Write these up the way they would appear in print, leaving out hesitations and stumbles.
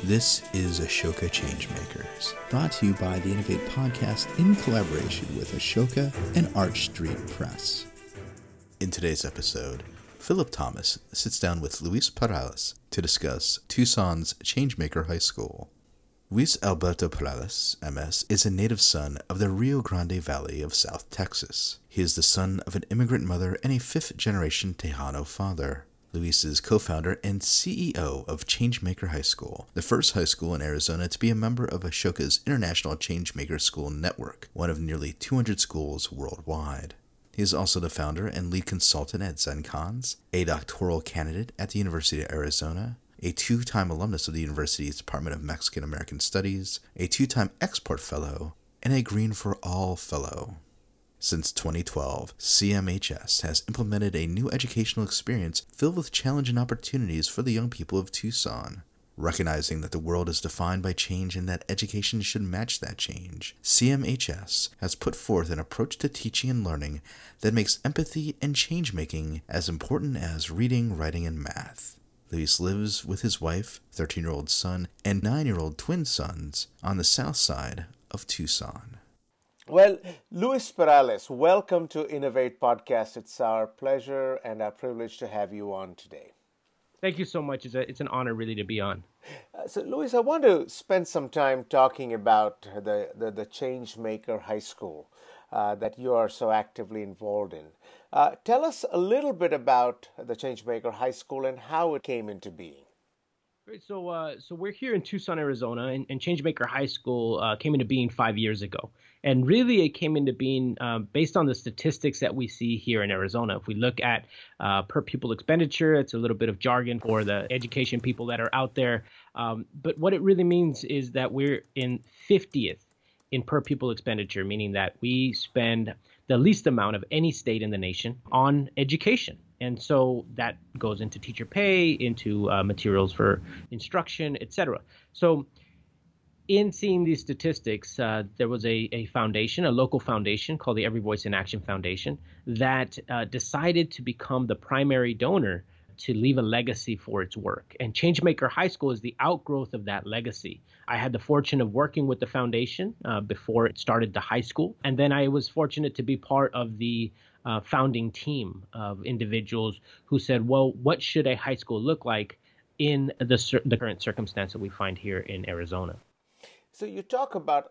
This is Ashoka Changemakers, brought to you by the Innovate Podcast in collaboration with Ashoka and Arch Street Press. In today's episode, Philip Thomas sits down with Luis Perales to discuss Tucson's Changemaker High School. Luis Alberto Perales, MS, is a native son of the Rio Grande Valley of South Texas. He is the son of an immigrant mother and a fifth-generation Tejano father. Luis is co-founder and CEO of Changemaker High School, the first high school in Arizona to be a member of Ashoka's International Changemaker School Network, one of nearly 200 schools worldwide. He is also the founder and lead consultant at ZenCons, a doctoral candidate at the University of Arizona, a two-time alumnus of the university's Department of Mexican American Studies, a two-time Export Fellow, and a Green for All Fellow. Since 2012, CMHS has implemented a new educational experience filled with challenge and opportunities for the young people of Tucson. Recognizing that the world is defined by change and that education should match that change, CMHS has put forth an approach to teaching and learning that makes empathy and change-making as important as reading, writing, and math. Luis lives with his wife, 13-year-old son, and 9-year-old twin sons on the south side of Tucson. Well, Luis Perales, welcome to Innovate Podcast. It's our pleasure and our privilege to have you on today. Thank you so much. It's an honor really to be on. So, Luis, I want to spend some time talking about the Changemaker High School that you are so actively involved in. Tell us a little bit about the Changemaker High School and how it came into being. Great. So we're here in Tucson, Arizona, and Changemaker High School came into being 5 years ago. And really, it came into being based on the statistics that we see here in Arizona. If we look at per pupil expenditure, it's a little bit of jargon for the education people that are out there. But what it really means is that we're in 50th in per pupil expenditure, meaning that we spend the least amount of any state in the nation on education. And so that goes into teacher pay, into materials for instruction, etc. So in seeing these statistics, there was a foundation, a local foundation called the Every Voice in Action Foundation that decided to become the primary donor to leave a legacy for its work. And Changemaker High School is the outgrowth of that legacy. I had the fortune of working with the foundation before it started the high school. And then I was fortunate to be part of the founding team of individuals who said, well, what should a high school look like in the current circumstance that we find here in Arizona? So you talk about,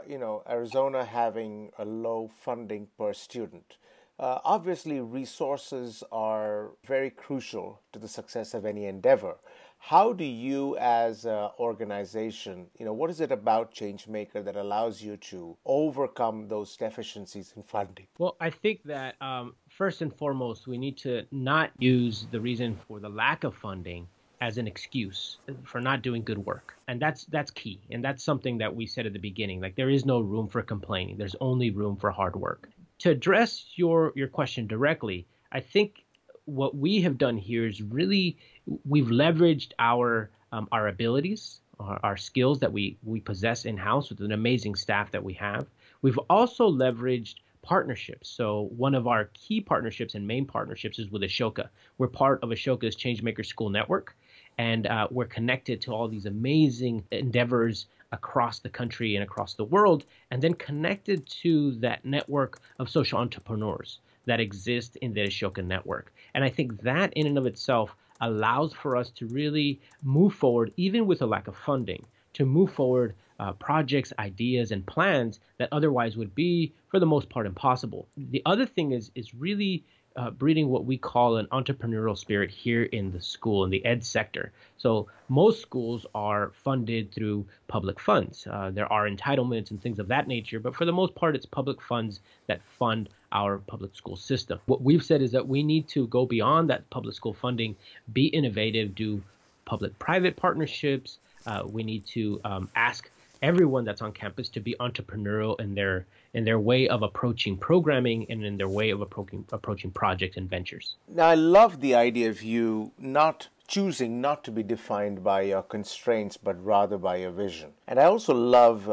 Arizona having a low funding per student. Obviously, resources are very crucial to the success of any endeavor. How do you, as an organization, what is it about Changemaker that allows you to overcome those deficiencies in funding? Well, I think that first and foremost, we need to not use the reason for the lack of funding as an excuse for not doing good work. And that's key. And that's something that we said at the beginning. Like, there is no room for complaining. There's only room for hard work. To address your question directly, I think what we have done here is really we've leveraged our abilities, our skills that we possess in-house with an amazing staff that we have. We've also leveraged partnerships. So one of our key partnerships and main partnerships is with Ashoka. We're part of Ashoka's Changemaker School Network, and we're connected to all these amazing endeavors across the country and across the world, and then connected to that network of social entrepreneurs that exist in the Ashoka network. And I think that in and of itself allows for us to really move forward, even with a lack of funding, to move forward projects, ideas, and plans that otherwise would be, for the most part, impossible. The other thing is really breeding what we call an entrepreneurial spirit here in the school, in the ed sector. So most schools are funded through public funds. There are entitlements and things of that nature, but for the most part, it's public funds that fund our public school system. What we've said is that we need to go beyond that public school funding, be innovative, do public-private partnerships. We need to ask everyone that's on campus to be entrepreneurial in their way of approaching programming and in their way of approaching projects and ventures. Now, I love the idea of you choosing not to be defined by your constraints, but rather by your vision. And I also love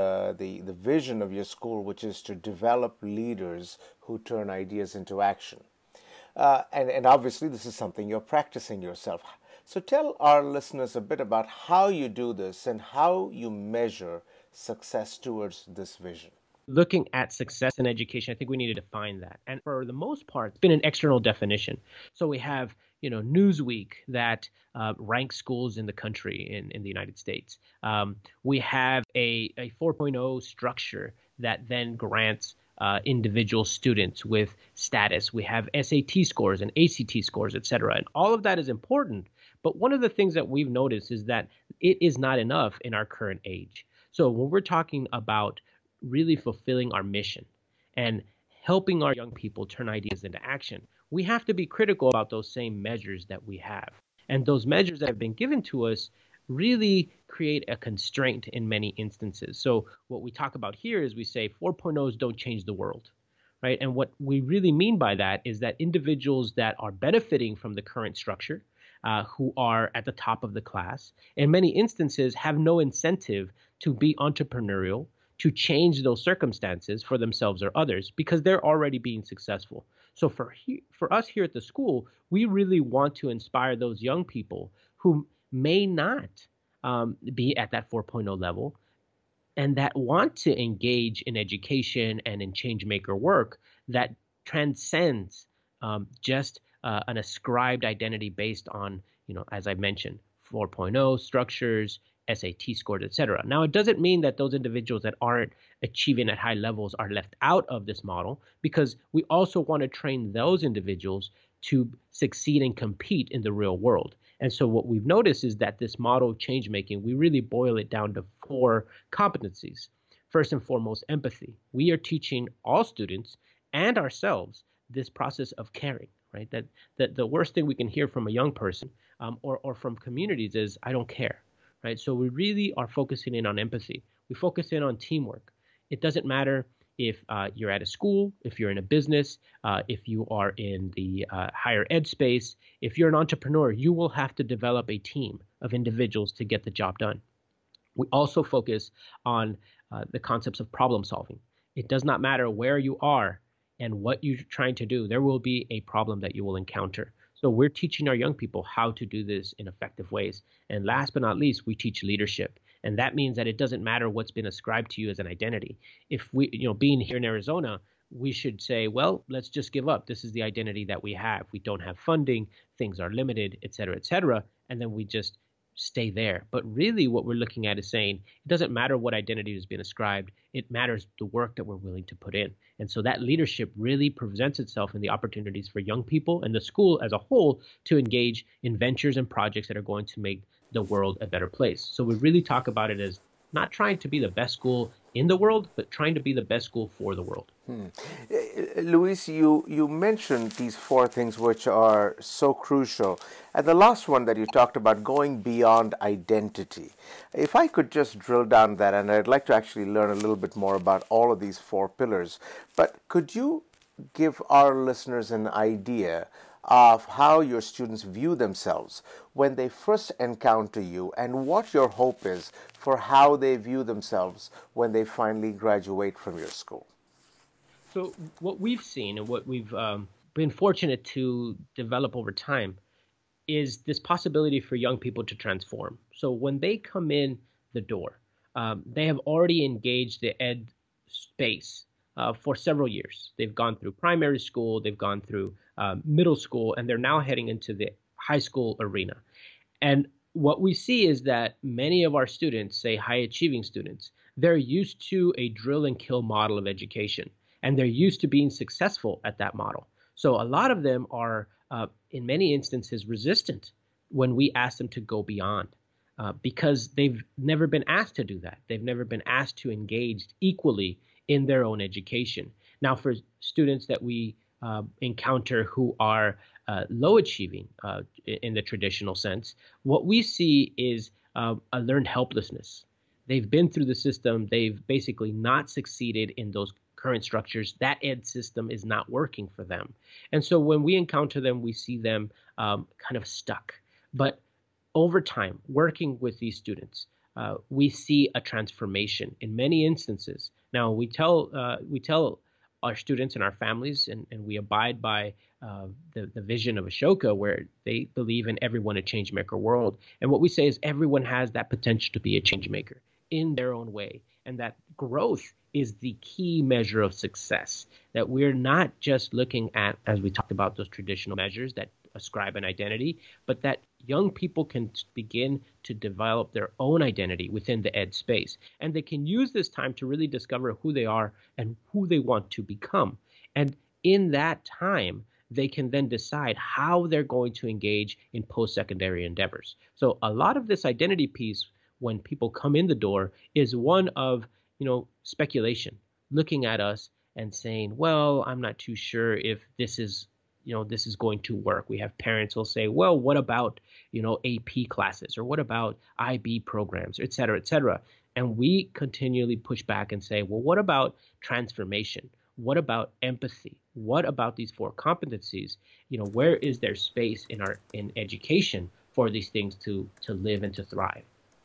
the vision of your school, which is to develop leaders who turn ideas into action. And obviously, this is something you're practicing yourself. So tell our listeners a bit about how you do this and how you measure success towards this vision. Looking at success in education, I think we need to define that. And for the most part, it's been an external definition. So we have, Newsweek that ranks schools in the country in the United States. We have a 4.0 structure that then grants individual students with status. We have SAT scores and ACT scores, et cetera. And all of that is important. But one of the things that we've noticed is that it is not enough in our current age. So when we're talking about really fulfilling our mission and helping our young people turn ideas into action, we have to be critical about those same measures that we have. And those measures that have been given to us really create a constraint in many instances. So what we talk about here is we say 4.0s don't change the world, right? And what we really mean by that is that individuals that are benefiting from the current structure, who are at the top of the class, in many instances have no incentive to be entrepreneurial, to change those circumstances for themselves or others because they're already being successful. So for us here at the school, we really want to inspire those young people who may not be at that 4.0 level and that want to engage in education and in change maker work that transcends just an ascribed identity based on, as I mentioned, 4.0 structures, SAT scores, et cetera. Now, it doesn't mean that those individuals that aren't achieving at high levels are left out of this model, because we also want to train those individuals to succeed and compete in the real world. And so what we've noticed is that this model of change making, we really boil it down to 4 competencies. First and foremost, empathy. We are teaching all students and ourselves this process of caring, right? That the worst thing we can hear from a young person or from communities is, I don't care. Right? So we really are focusing in on empathy. We focus in on teamwork. It doesn't matter if you're at a school, if you're in a business, if you are in the higher ed space, if you're an entrepreneur, you will have to develop a team of individuals to get the job done. We also focus on the concepts of problem solving. It does not matter where you are and what you're trying to do. There will be a problem that you will encounter. So we're teaching our young people how to do this in effective ways. And last but not least, we teach leadership. And that means that it doesn't matter what's been ascribed to you as an identity. If we, being here in Arizona, we should say, well, let's just give up. This is the identity that we have. We don't have funding, things are limited, et cetera, and then we just stay there. But really what we're looking at is saying it doesn't matter what identity has been ascribed. It matters the work that we're willing to put in. And so that leadership really presents itself in the opportunities for young people and the school as a whole to engage in ventures and projects that are going to make the world a better place. So we really talk about it as not trying to be the best school in the world, but trying to be the best school for the world. Luis, you mentioned these 4 things which are so crucial. And the last one that you talked about, going beyond identity. If I could just drill down that, and I'd like to actually learn a little bit more about all of these 4 pillars, but could you give our listeners an idea of how your students view themselves when they first encounter you and what your hope is for how they view themselves when they finally graduate from your school? So what we've seen and what we've been fortunate to develop over time is this possibility for young people to transform. So when they come in the door, they have already engaged the ed space for several years. They've gone through primary school, they've gone through middle school, and they're now heading into the high school arena. And what we see is that many of our students, say high achieving students, they're used to a drill and kill model of education, and they're used to being successful at that model. So a lot of them are, in many instances, resistant when we ask them to go beyond. Because they've never been asked to do that. They've never been asked to engage equally in their own education. Now, for students that we encounter who are low achieving in the traditional sense, what we see is a learned helplessness. They've been through the system. They've basically not succeeded in those current structures. That ed system is not working for them. And so when we encounter them, we see them kind of stuck. But over time, working with these students, we see a transformation in many instances. Now, we tell our students and our families, and we abide by the vision of Ashoka, where they believe in everyone a change maker world. And what we say is everyone has that potential to be a change maker in their own way, and that growth is the key measure of success. That we're not just looking at, as we talked about, those traditional measures that ascribe an identity, but that young people can begin to develop their own identity within the ed space. And they can use this time to really discover who they are and who they want to become. And in that time, they can then decide how they're going to engage in post-secondary endeavors. So a lot of this identity piece, when people come in the door, is one of, speculation, looking at us and saying, well, I'm not too sure if this is going to work. We have parents who'll say, well, what about, AP classes, or what about IB programs, et cetera, et cetera. And we continually push back and say, well, what about transformation? What about empathy? What about these 4 competencies? Where is there space in education for these things to live and to thrive?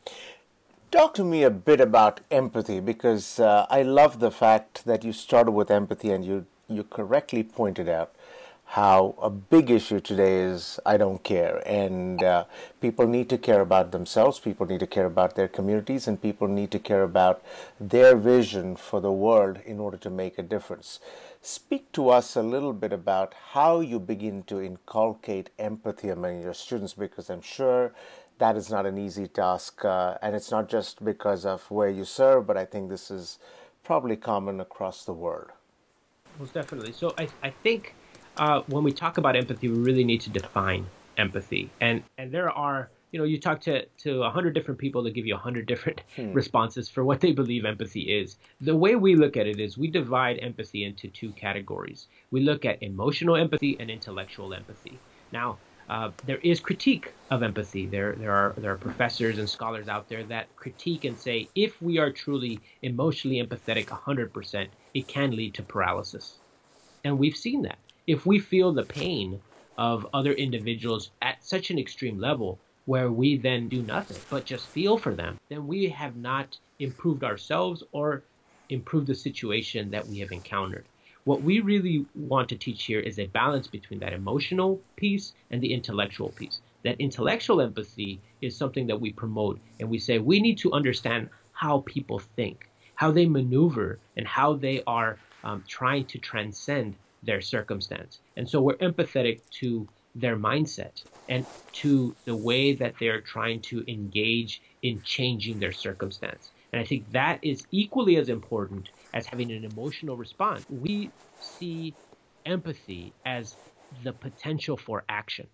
Talk to me a bit about empathy, because I love the fact that you started with empathy, and you correctly pointed out how a big issue today is I don't care, and people need to care about themselves, people need to care about their communities, and people need to care about their vision for the world in order to make a difference. Speak to us a little bit about how you begin to inculcate empathy among your students, because I'm sure that is not an easy task, and it's not just because of where you serve, but I think this is probably common across the world. Most definitely. So I think when we talk about empathy, we really need to define empathy. And there are, you talk to 100 different people that give you 100 different responses for what they believe empathy is. The way we look at it is we divide empathy into 2 categories. We look at emotional empathy and intellectual empathy. Now, there is critique of empathy. There are professors and scholars out there that critique and say, if we are truly emotionally empathetic 100%, it can lead to paralysis. And we've seen that. If we feel the pain of other individuals at such an extreme level where we then do nothing but just feel for them, then we have not improved ourselves or improved the situation that we have encountered. What we really want to teach here is a balance between that emotional piece and the intellectual piece. That intellectual empathy is something that we promote, and we say we need to understand how people think, how they maneuver, and how they are trying to transcend their circumstance. And so we're empathetic to their mindset and to the way that they're trying to engage in changing their circumstance. And I think that is equally as important as having an emotional response. We see empathy as the potential for action.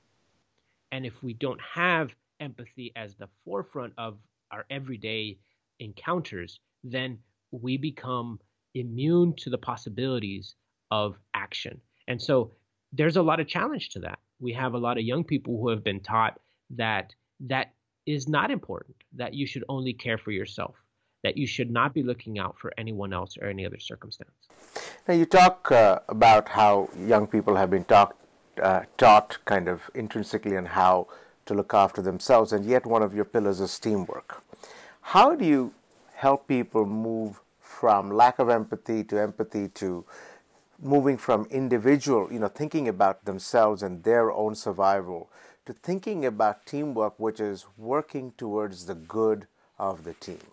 And if we don't have empathy as the forefront of our everyday encounters, then we become immune to the possibilities of action. And so there's a lot of challenge to that. We have a lot of young people who have been taught that that is not important, that you should only care for yourself, that you should not be looking out for anyone else or any other circumstance. Now, you talk about how young people have been taught kind of intrinsically on how to look after themselves, and yet one of your pillars is teamwork. How do you help people move from lack of empathy to moving from individual, thinking about themselves and their own survival, to thinking about teamwork, which is working towards the good of the team?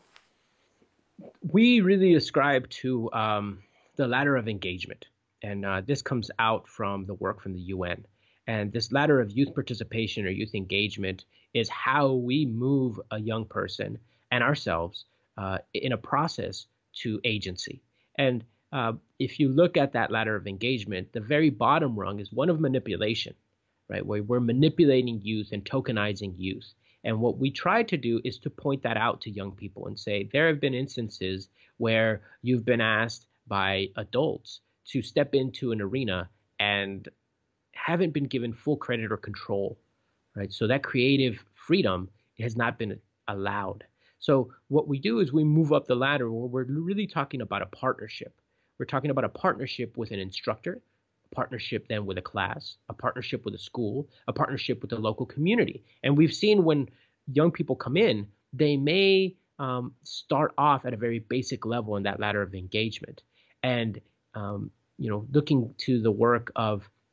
We really ascribe to the ladder of engagement. And this comes out from the work from the UN. And this ladder of youth participation or youth engagement is how we move a young person and ourselves in a process to agency. And if you look at that ladder of engagement, the very bottom rung is one of manipulation, right? Where we're manipulating youth and tokenizing youth. And what we try to do is to point that out to young people and say, there have been instances where you've been asked by adults to step into an arena and haven't been given full credit or control, right? So that creative freedom has not been allowed. So what we do is we move up the ladder where we're really talking about a partnership. We're talking about a partnership with an instructor, a partnership then with a class, a partnership with a school, a partnership with the local community. And we've seen when young people come in, they may start off at a very basic level in that ladder of engagement. And, looking to the work of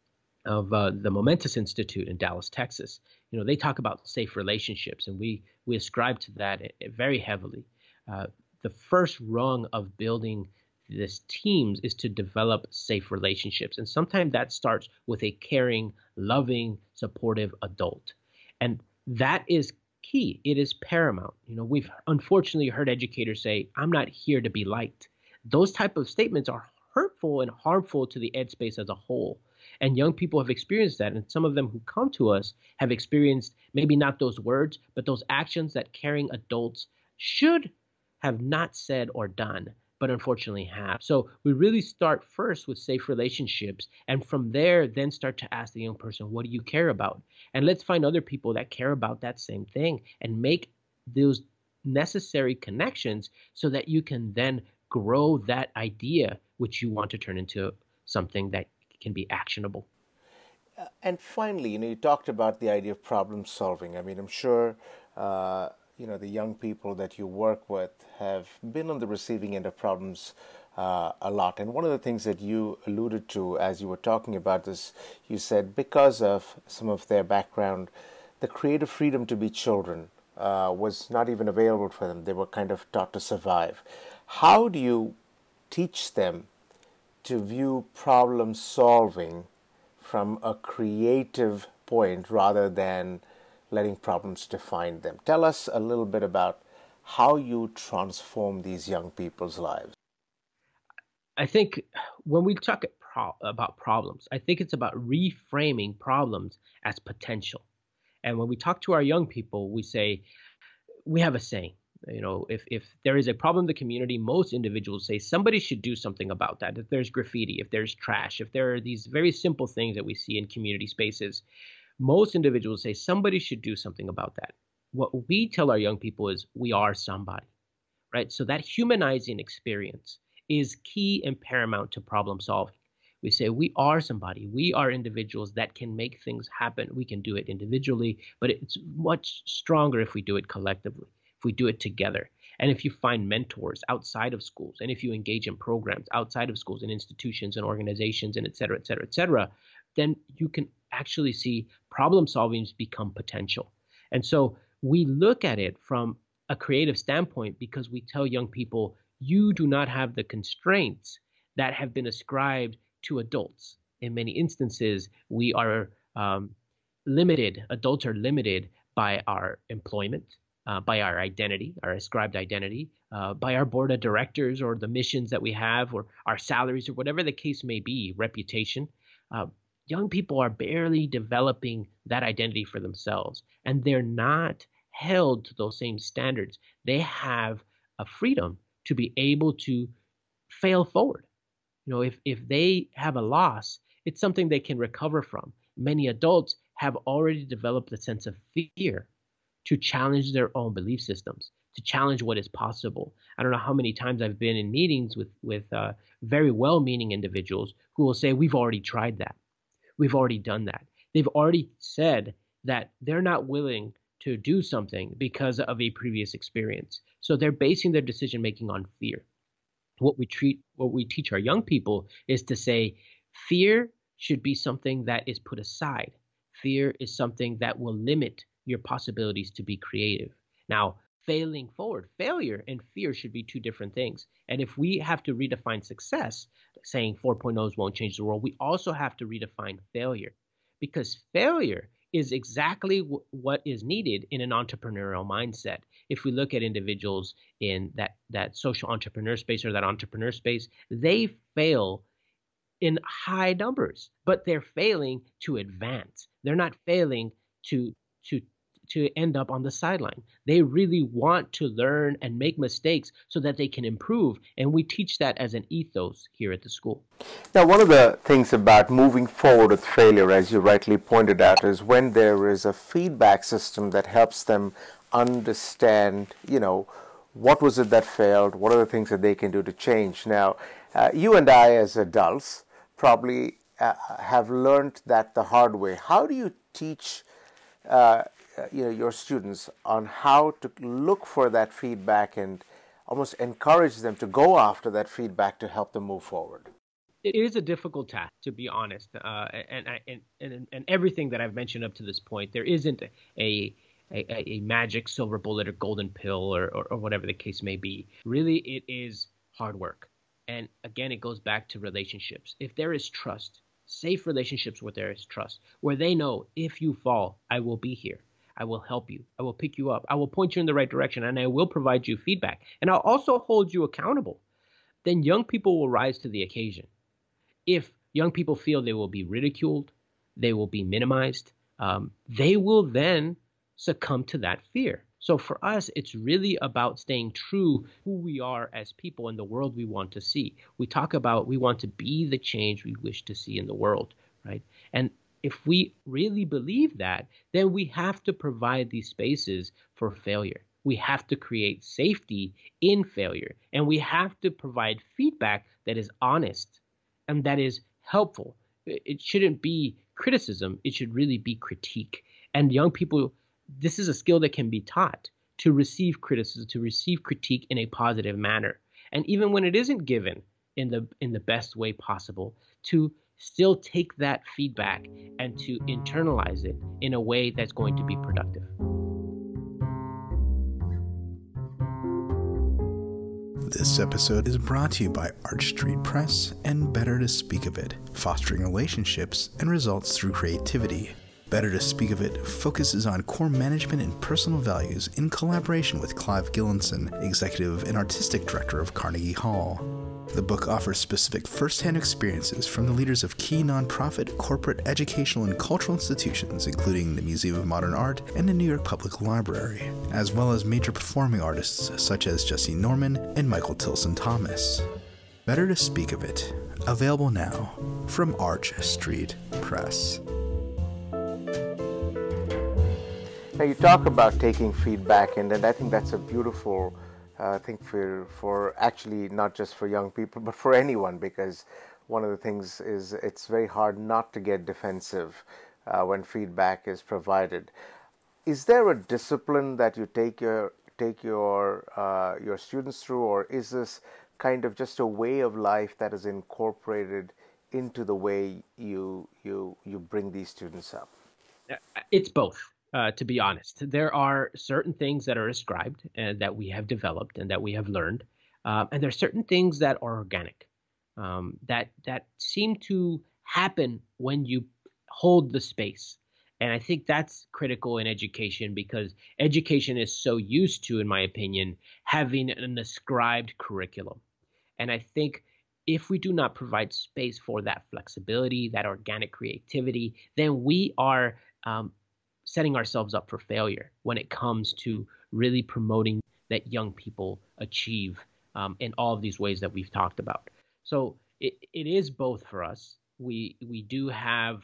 of the Momentous Institute in Dallas, Texas. They talk about safe relationships, and we ascribe to that very heavily. Uh, the first rung of building this teams is to develop safe relationships, and sometimes that starts with a caring, loving, supportive adult, and that is key. It is paramount. We've unfortunately heard educators say, "I'm not here to be liked." Those type of statements are hurtful and harmful to the ed space as a whole. And young people have experienced that. And some of them who come to us have experienced maybe not those words, but those actions that caring adults should have not said or done, but unfortunately have. So we really start first with safe relationships. And from there, then start to ask the young person, what do you care about? And let's find other people that care about that same thing and make those necessary connections so that you can then grow that idea which you want to turn into something that can be actionable. And finally, you talked about the idea of problem solving. I mean, I'm sure, the young people that you work with have been on the receiving end of problems a lot. And one of the things that you alluded to as you were talking about this, you said because of some of their background, the creative freedom to be children was not even available for them. They were kind of taught to survive. How do you teach them to view problem solving from a creative point rather than letting problems define them? Tell us a little bit about how you transform these young people's lives. I think when we talk about problems, I think it's about reframing problems as potential. And when we talk to our young people, we say, we have a saying, if there is a problem in the community, most individuals say somebody should do something about that. If there's graffiti, if there's trash, if there are these very simple things that we see in community spaces, most individuals say somebody should do something about that. What we tell our young people is we are somebody, right? So that humanizing experience is key and paramount to problem solving. We say we are somebody. We are individuals that can make things happen. We can do it individually, but it's much stronger if we do it collectively, if we do it together. And if you find mentors outside of schools, and if you engage in programs outside of schools and institutions and organizations and et cetera, then you can actually see problem solving become potential. And so we look at it from a creative standpoint because we tell young people, you do not have the constraints that have been ascribed to adults. In many instances, we are limited, adults are limited by our employment, by our identity, our ascribed identity, by our board of directors or the missions that we have or our salaries or whatever the case may be, reputation. Young people are barely developing that identity for themselves, and they're not held to those same standards. They have a freedom to be able to fail forward. If they have a loss, it's something they can recover from. Many adults have already developed a sense of fear to challenge their own belief systems, to challenge what is possible. I don't know how many times I've been in meetings with very well-meaning individuals who will say, we've already tried that. We've already done that. They've already said that they're not willing to do something because of a previous experience. So they're basing their decision-making on fear. What we teach our young people is to say, fear should be something that is put aside. Fear is something that will limit your possibilities to be creative. Now, failure and fear should be two different things. And if we have to redefine success, saying 4.0s won't change the world, we also have to redefine failure, because failure is exactly what is needed in an entrepreneurial mindset. If we look at individuals in that social entrepreneur space or that entrepreneur space, they fail in high numbers, but they're failing to advance. They're not failing to end up on the sideline. They really want to learn and make mistakes so that they can improve. And we teach that as an ethos here at the school. Now, one of the things about moving forward with failure, as you rightly pointed out, is when there is a feedback system that helps them understand, what was it that failed? What are the things that they can do to change? Now, you and I as adults probably have learned that the hard way. How do you teach your students on how to look for that feedback and almost encourage them to go after that feedback to help them move forward? It is a difficult task, to be honest, and everything that I've mentioned up to this point, there isn't a magic silver bullet or golden pill or whatever the case may be. Really, it is hard work, and again, it goes back to relationships. If there is trust, safe relationships where there is trust, where they know if you fall, I will be here. I will help you. I will pick you up. I will point you in the right direction, and I will provide you feedback, and I'll also hold you accountable. Then young people will rise to the occasion. If young people feel they will be ridiculed, they will be minimized, they will then succumb to that fear. So for us, it's really about staying true to who we are as people in the world we want to see. We talk about we want to be the change we wish to see in the world, right? And if we really believe that, then we have to provide these spaces for failure. We have to create safety in failure, and we have to provide feedback that is honest and that is helpful. It shouldn't be criticism. It should really be critique. And young people, this is a skill that can be taught, to receive criticism, to receive critique in a positive manner. And even when it isn't given in the best way possible, to still take that feedback and to internalize it in a way that's going to be productive. This episode is brought to you by Arch Street Press and Better to Speak of It, fostering relationships and results through creativity. Better to Speak of It focuses on core management and personal values in collaboration with Clive Gillinson, Executive and Artistic Director of Carnegie Hall. The book offers specific first-hand experiences from the leaders of key nonprofit, corporate, educational, and cultural institutions, including the Museum of Modern Art and the New York Public Library, as well as major performing artists such as Jesse Norman and Michael Tilson Thomas. Better to Speak of It, available now from Arch Street Press. Now you talk about taking feedback, and I think that's a beautiful thing for actually not just for young people, but for anyone, because one of the things is it's very hard not to get defensive when feedback is provided. Is there a discipline that you take your students through, or is this kind of just a way of life that is incorporated into the way you bring these students up? It's both. To be honest, there are certain things that are ascribed and that we have developed and that we have learned, and there are certain things that are organic, that seem to happen when you hold the space. And I think that's critical in education, because education is so used to, in my opinion, having an ascribed curriculum. And I think if we do not provide space for that flexibility, that organic creativity, then we are setting ourselves up for failure when it comes to really promoting that young people achieve in all of these ways that we've talked about. So it is both for us. We do have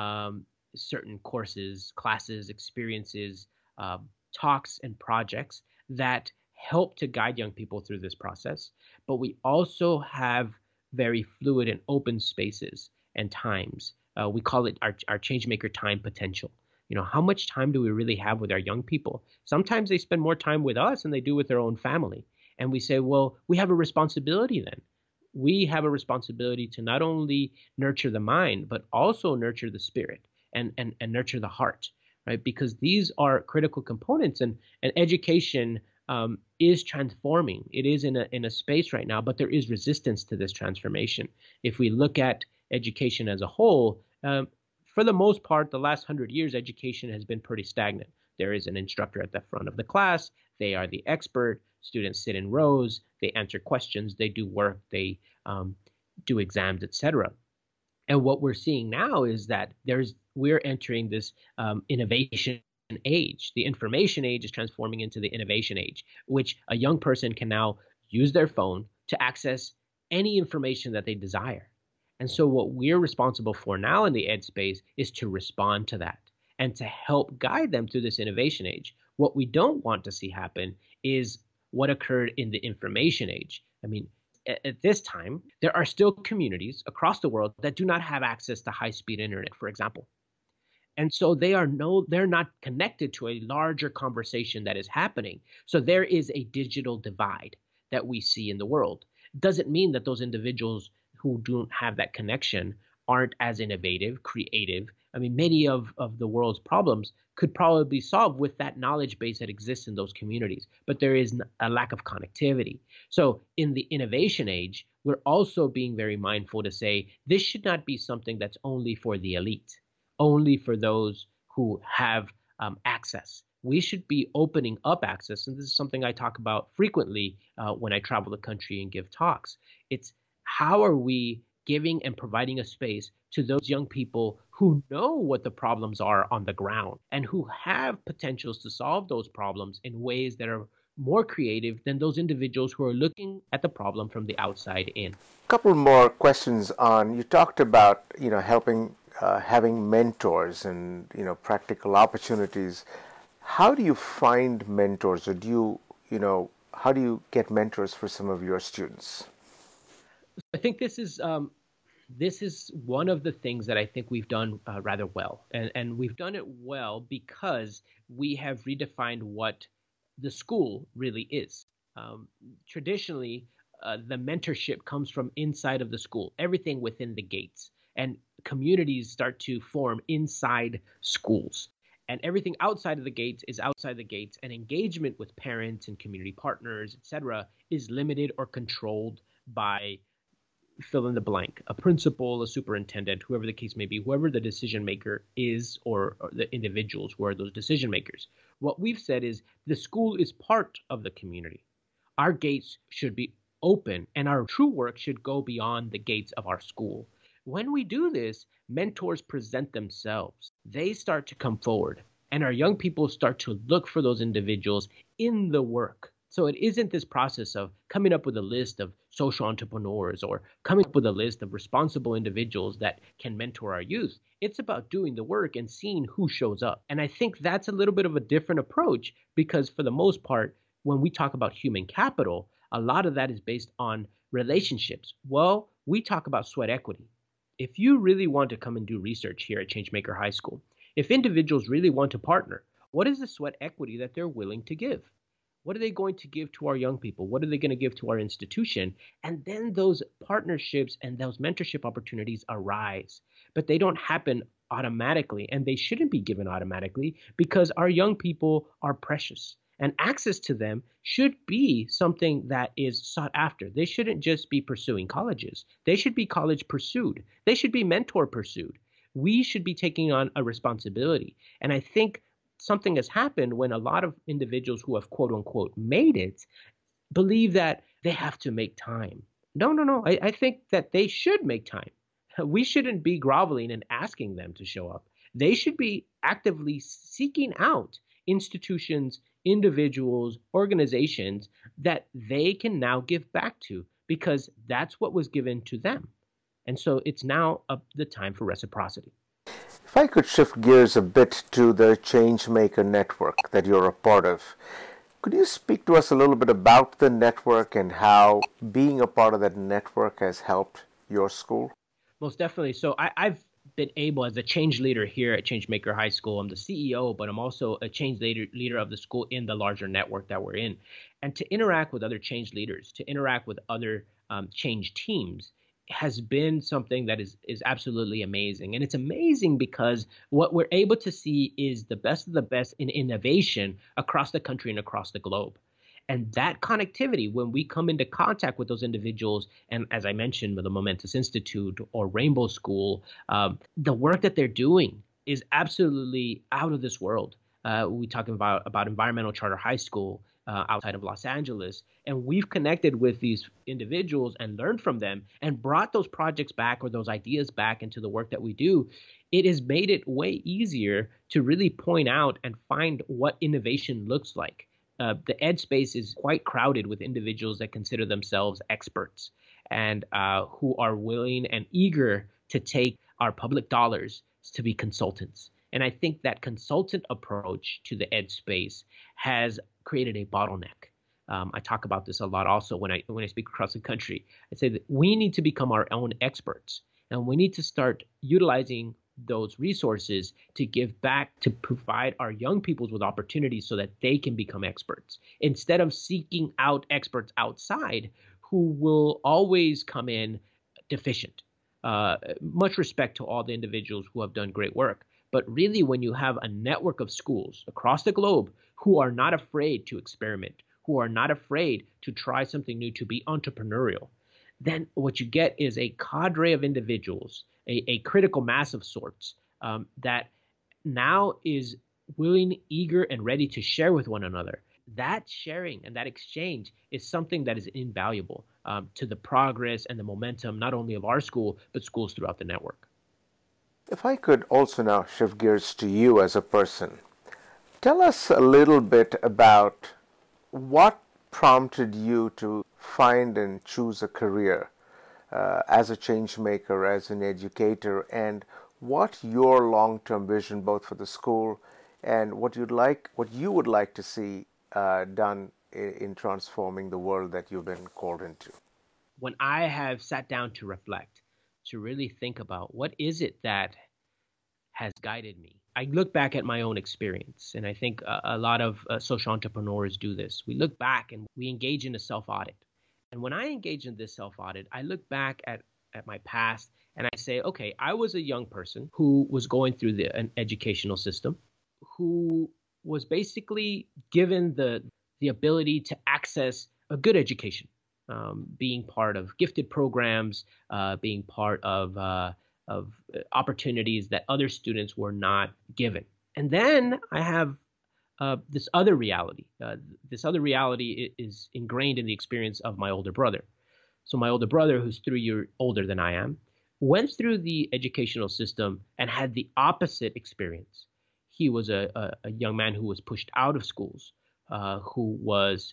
certain courses, classes, experiences, talks, and projects that help to guide young people through this process. But we also have very fluid and open spaces and times. We call it our Changemaker time potential. You know, how much time do we really have with our young people? Sometimes they spend more time with us than they do with their own family. And we say, well, we have a responsibility then. We have a responsibility to not only nurture the mind, but also nurture the spirit and nurture the heart, right? Because these are critical components, and education is transforming. It is in a space right now, but there is resistance to this transformation. If we look at education as a whole, for the most part, the last 100 years, education has been pretty stagnant. There is an instructor at the front of the class. They are the expert. Students sit in rows. They answer questions. They do work. They do exams, etc. And what we're seeing now is that we're entering this innovation age. The information age is transforming into the innovation age, which a young person can now use their phone to access any information that they desire. And so what we're responsible for now in the ed space is to respond to that and to help guide them through this innovation age. What we don't want to see happen is what occurred in the information age. I mean, at this time, there are still communities across the world that do not have access to high-speed internet, for example. And so they're not connected to a larger conversation that is happening. So there is a digital divide that we see in the world. Doesn't mean that those individuals who don't have that connection aren't as innovative, creative. I mean, many of the world's problems could probably be solved with that knowledge base that exists in those communities, but there is a lack of connectivity. So in the innovation age, we're also being very mindful to say this should not be something that's only for the elite, only for those who have access. We should be opening up access, and this is something I talk about frequently when I travel the country and give talks. It's how are we giving and providing a space to those young people who know what the problems are on the ground and who have potentials to solve those problems in ways that are more creative than those individuals who are looking at the problem from the outside in. A couple more questions on, you talked about, helping, having mentors and, practical opportunities. How do you find mentors, or how do you get mentors for some of your students? I think this is one of the things that I think we've done rather well. And we've done it well because we have redefined what the school really is. Traditionally, the mentorship comes from inside of the school, everything within the gates. And communities start to form inside schools. And everything outside of the gates is outside the gates. And engagement with parents and community partners, et cetera, is limited or controlled by fill in the blank, a principal, a superintendent, whoever the case may be, whoever the decision maker is, or the individuals who are those decision makers. What we've said is the school is part of the community. Our gates should be open, and our true work should go beyond the gates of our school. When we do this, mentors present themselves. They start to come forward, and our young people start to look for those individuals in the work. So it isn't this process of coming up with a list of social entrepreneurs or coming up with a list of responsible individuals that can mentor our youth. It's about doing the work and seeing who shows up. And I think that's a little bit of a different approach because for the most part, when we talk about human capital, a lot of that is based on relationships. Well, we talk about sweat equity. If you really want to come and do research here at Changemaker High School, if individuals really want to partner, what is the sweat equity that they're willing to give? What are they going to give to our young people? What are they going to give to our institution? And then those partnerships and those mentorship opportunities arise. But they don't happen automatically, and they shouldn't be given automatically because our young people are precious. And access to them should be something that is sought after. They shouldn't just be pursuing colleges. They should be college pursued. They should be mentor pursued. We should be taking on a responsibility. And I think something has happened when a lot of individuals who have quote unquote made it believe that they have to make time. No. I think that they should make time. We shouldn't be groveling and asking them to show up. They should be actively seeking out institutions, individuals, organizations that they can now give back to because that's what was given to them. And so it's now the time for reciprocity. If I could shift gears a bit to the Changemaker network that you're a part of, could you speak to us a little bit about the network and how being a part of that network has helped your school? Most definitely. So I've been able, as a change leader here at Changemaker High School, I'm the CEO, but I'm also a change leader of the school in the larger network that we're in. And to interact with other change leaders, to interact with other change teams, has been something that is absolutely amazing. And it's amazing because what we're able to see is the best of the best in innovation across the country and across the globe. And that connectivity, when we come into contact with those individuals, and as I mentioned, with the Momentous Institute or Rainbow School, the work that they're doing is absolutely out of this world. We talk about Environmental Charter High School outside of Los Angeles. And we've connected with these individuals and learned from them and brought those projects back or those ideas back into the work that we do. It has made it way easier to really point out and find what innovation looks like. The ed space is quite crowded with individuals that consider themselves experts and who are willing and eager to take our public dollars to be consultants. And I think that consultant approach to the ed space has created a bottleneck. I talk about this a lot also when I speak across the country. I say that we need to become our own experts, and we need to start utilizing those resources to give back, to provide our young people with opportunities so that they can become experts, instead of seeking out experts outside who will always come in deficient. Much respect to all the individuals who have done great work. But really, when you have a network of schools across the globe who are not afraid to experiment, who are not afraid to try something new, to be entrepreneurial, then what you get is a cadre of individuals, a critical mass of sorts that now is willing, eager, and ready to share with one another. That sharing and that exchange is something that is invaluable to the progress and the momentum, not only of our school, but schools throughout the network. If I could also now shift gears to you as a person, tell us a little bit about what prompted you to find and choose a career as a change maker, as an educator, and what your long-term vision both for the school and what you would like to see done in transforming the world that you've been called into. When I have sat down to reflect, to really think about what is it that has guided me, I look back at my own experience, and I think a lot of social entrepreneurs do this. We look back and we engage in a self-audit. And when I engage in this self-audit, I look back at my past and I say, okay, I was a young person who was going through an educational system, who was basically given the ability to access a good education, being part of gifted programs, being part of opportunities that other students were not given. And then I have this other reality. This other reality is ingrained in the experience of my older brother. So my older brother, who's 3 years older than I am, went through the educational system and had the opposite experience. He was a young man who was pushed out of schools, who was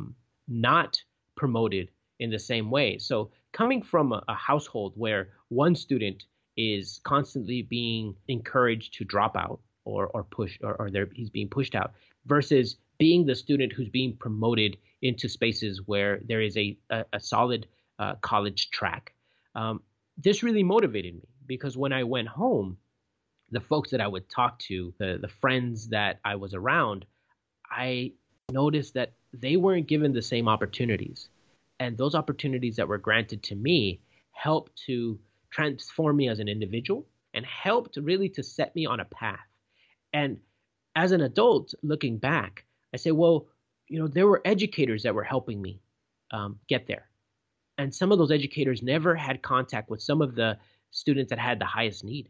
not promoted in the same way. So coming from a household where one student is constantly being encouraged to drop out or push, or he's being pushed out, versus being the student who's being promoted into spaces where there is a solid college track. This really motivated me because when I went home, the folks that I would talk to, the friends that I was around, I noticed that they weren't given the same opportunities. And those opportunities that were granted to me helped to transform me as an individual and helped really to set me on a path. And as an adult, looking back, I say, well, there were educators that were helping me get there. And some of those educators never had contact with some of the students that had the highest need.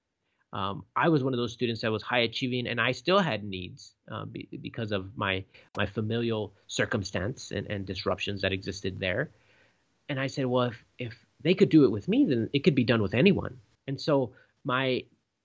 I was one of those students that was high achieving, and I still had needs because of my familial circumstance and disruptions that existed there. And I said, well, if they could do it with me, then it could be done with anyone. And so my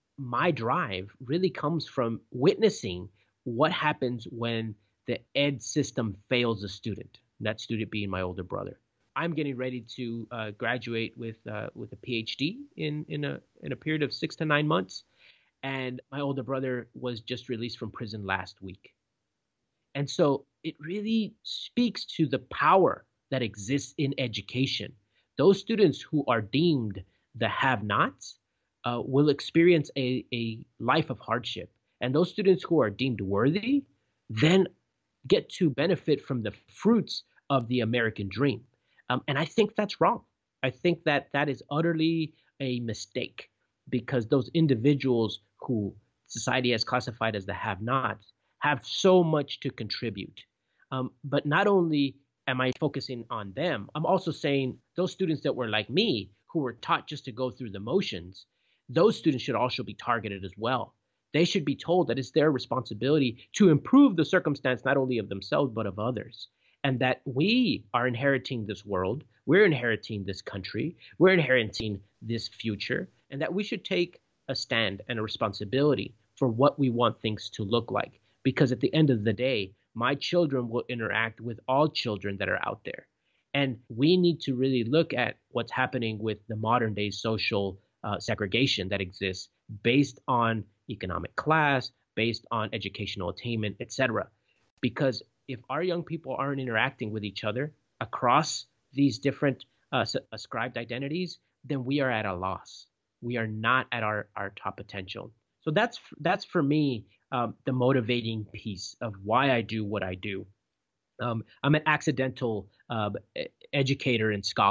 drive really comes from witnessing what happens when the ed system fails a student, that student being my older brother. I'm getting ready to graduate with a PhD in a period of 6 to 9 months, and my older brother was just released from prison last week. And so it really speaks to the power that exists in education. Those students who are deemed the have-nots will experience a life of hardship, and those students who are deemed worthy then get to benefit from the fruits of the American dream. And I think that's wrong. I think that is utterly a mistake because those individuals who society has classified as the have-nots have so much to contribute. But not only am I focusing on them, I'm also saying those students that were like me, who were taught just to go through the motions, those students should also be targeted as well. They should be told that it's their responsibility to improve the circumstance not only of themselves, but of others. And that we are inheriting this world, we're inheriting this country, we're inheriting this future, and that we should take a stand and a responsibility for what we want things to look like. Because at the end of the day, my children will interact with all children that are out there. And we need to really look at what's happening with the modern day social segregation that exists based on economic class, based on educational attainment, etc. Because if our young people aren't interacting with each other across these different ascribed identities, then we are at a loss. We are not at our top potential. So that's for me the motivating piece of why I do what I do. I'm an accidental educator and scholar.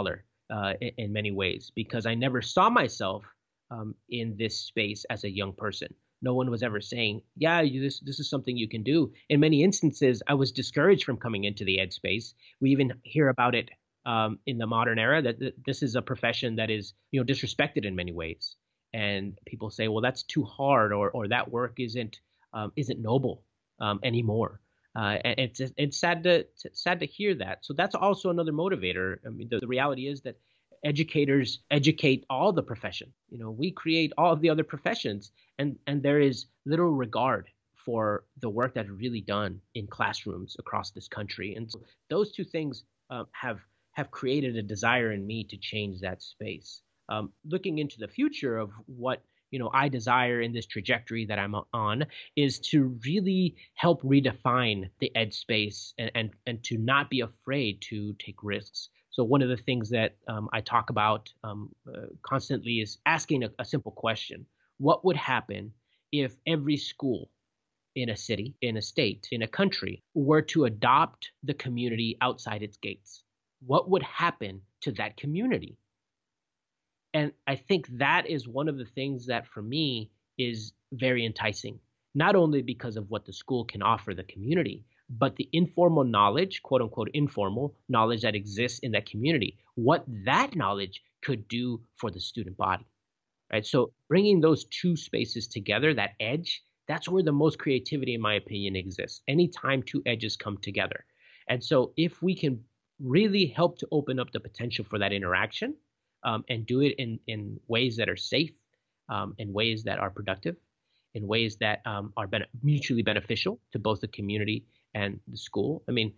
in many ways, because I never saw myself in this space as a young person. No one was ever saying, yeah, this is something you can do. In many instances, I was discouraged from coming into the ed space. We even hear about it in the modern era, that this is a profession that is, disrespected in many ways. And people say, well, that's too hard, or that work isn't noble anymore. And it's sad to hear that. So that's also another motivator. I mean, the reality is that educators educate all the profession. We create all of the other professions, and there is little regard for the work that's really done in classrooms across this country. And so those two things have created a desire in me to change that space. Looking into the future of what I desire in this trajectory that I'm on is to really help redefine the ed space and to not be afraid to take risks. So one of the things that I talk about constantly is asking a simple question. What would happen if every school in a city, in a state, in a country were to adopt the community outside its gates? What would happen to that community? And I think that is one of the things that for me is very enticing, not only because of what the school can offer the community, but the informal knowledge, quote unquote, informal knowledge that exists in that community, what that knowledge could do for the student body, right? So bringing those two spaces together, that edge, that's where the most creativity, in my opinion, exists. Anytime two edges come together. And so if we can really help to open up the potential for that interaction, and do it in ways that are safe, in ways that are productive, in ways that are mutually beneficial to both the community and the school. I mean,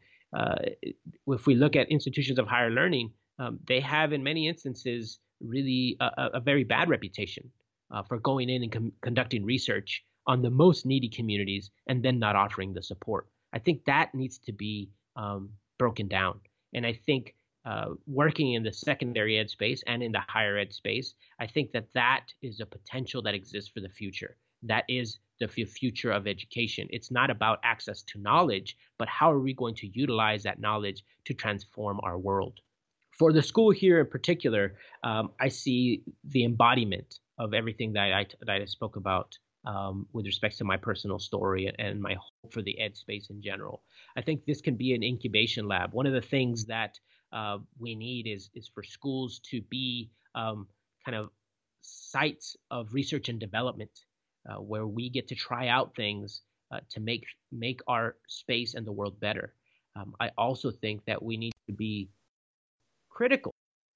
if we look at institutions of higher learning, they have in many instances really a very bad reputation for going in and conducting research on the most needy communities and then not offering the support. I think that needs to be broken down. And I think working in the secondary ed space and in the higher ed space, I think that is a potential that exists for the future. That is the future of education. It's not about access to knowledge, but how are we going to utilize that knowledge to transform our world? For the school here in particular, I see the embodiment of everything that I spoke about with respect to my personal story and my hope for the ed space in general. I think this can be an incubation lab. One of the things that we need is for schools to be kind of sites of research and development where we get to try out things to make our space and the world better. I also think that we need to be critical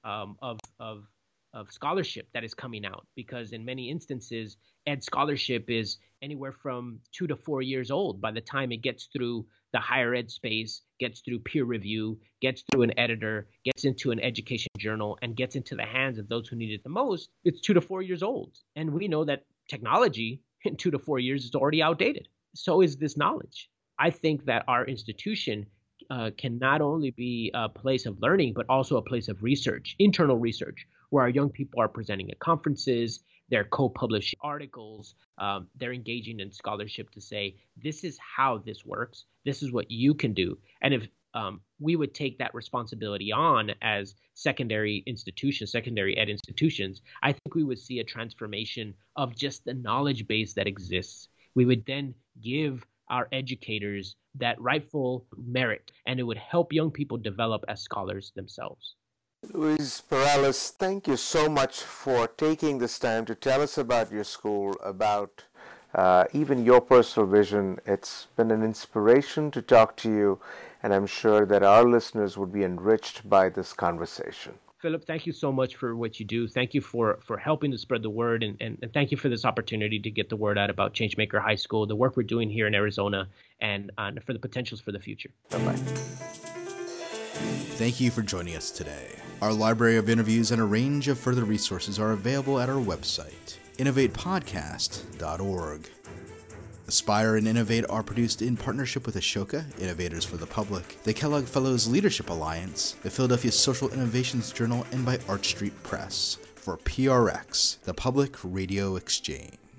of scholarship that is coming out, because in many instances, ed scholarship is anywhere from 2 to 4 years old by the time it gets through the higher ed space, gets through peer review, gets through an editor, gets into an education journal, and gets into the hands of those who need it the most. It's 2 to 4 years old. And we know that technology in 2 to 4 years is already outdated. So is this knowledge. I think that our institution can not only be a place of learning, but also a place of research, internal research, where our young people are presenting at conferences, they're co-publishing articles, they're engaging in scholarship to say, this is how this works, this is what you can do. And if we would take that responsibility on as secondary institutions, secondary ed institutions, I think we would see a transformation of just the knowledge base that exists. We would then give our educators that rightful merit, and it would help young people develop as scholars themselves. Luis Perales, thank you so much for taking this time to tell us about your school, about even your personal vision. It's been an inspiration to talk to you, and I'm sure that our listeners would be enriched by this conversation. Philip, thank you so much for what you do. Thank you for helping to spread the word, and thank you for this opportunity to get the word out about Changemaker High School, the work we're doing here in Arizona, and for the potentials for the future. Bye-bye. Thank you for joining us today. Our library of interviews and a range of further resources are available at our website, innovatepodcast.org. Aspire and Innovate are produced in partnership with Ashoka, Innovators for the Public, the Kellogg Fellows Leadership Alliance, the Philadelphia Social Innovations Journal, and by Arch Street Press for PRX, the Public Radio Exchange.